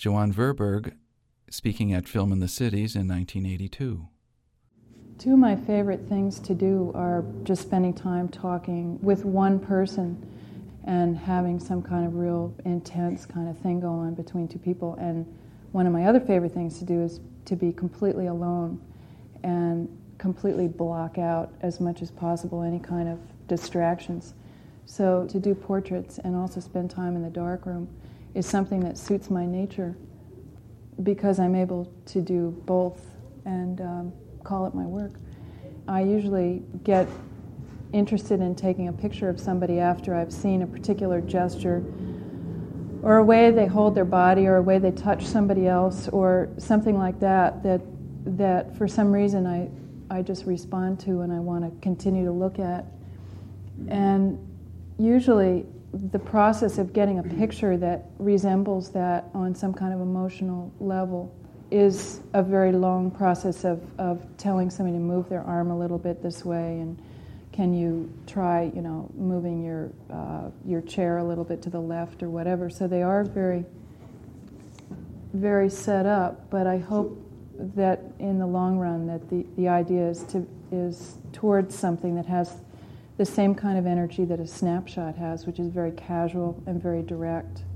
Joan Verberg, speaking at Film in the Cities in 1982. Two of my favorite things to do are just spending time talking with one person and having some kind of real intense kind of thing go on between two people. And one of my other favorite things to do is to be completely alone and completely block out as much as possible any kind of distractions. So to do portraits and also spend time in the darkroom is something that suits my nature because I'm able to do both and call it my work. I usually get interested in taking a picture of somebody after I've seen a particular gesture or a way they hold their body or a way they touch somebody else or something like that for some reason I just respond to and I want to continue to look at. And usually the process of getting a picture that resembles that on some kind of emotional level is a very long process of telling somebody to move their arm a little bit this way, and can you try, moving your chair a little bit to the left or whatever. So they are very, very set up, but I hope that in the long run that the idea is towards something that has the same kind of energy that a snapshot has, which is very casual and very direct.